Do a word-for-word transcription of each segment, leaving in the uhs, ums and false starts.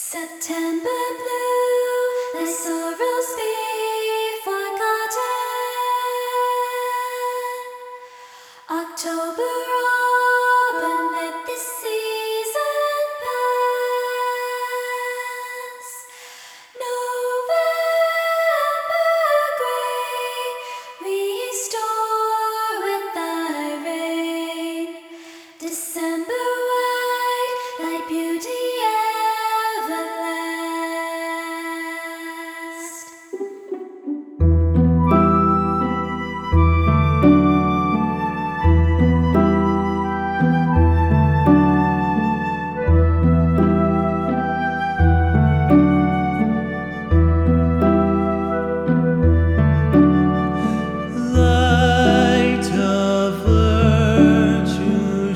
September blue, thy sorrows be forgotten. October autumn, let this season pass. November gray, restore with thy rain. December white, thy beauty everlast. Light of virtue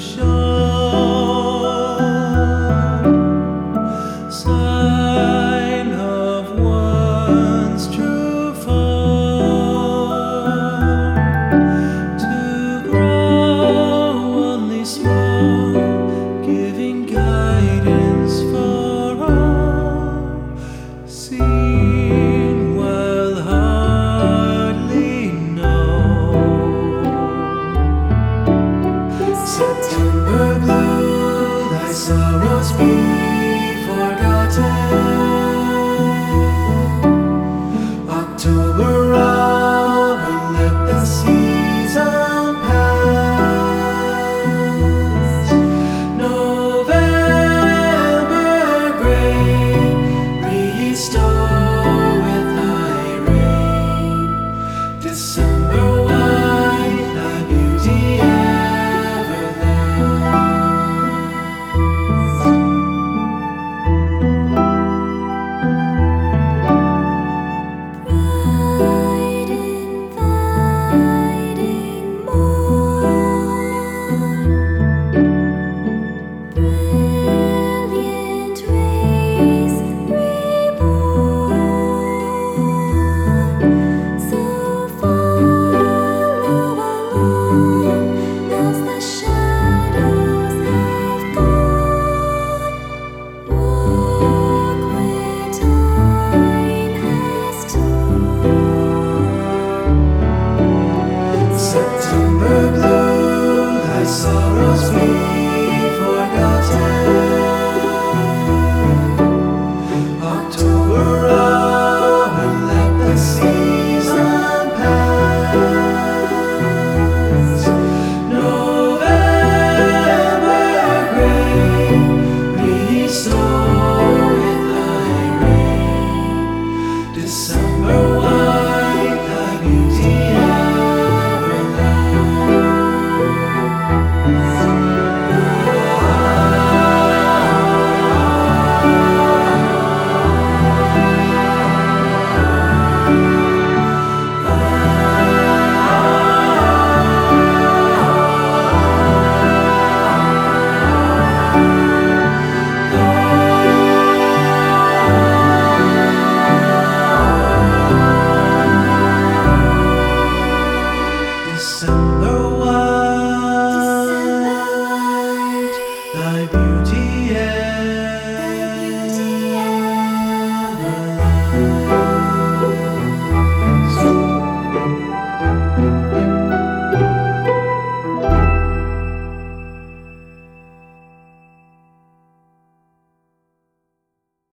shone, sign of one's true form, to grow only small, giving guidance for all, seen while hardly known. September blue, thy sorrows be forgotten. October autumn, let the season pass. November gray, restore with thy rain. December white, thy beauty everlast. Bright inviting morn, brilliant rays reborn. So follow along as the shadows have gone. Walk where time has torn. September blue, thy sorrows be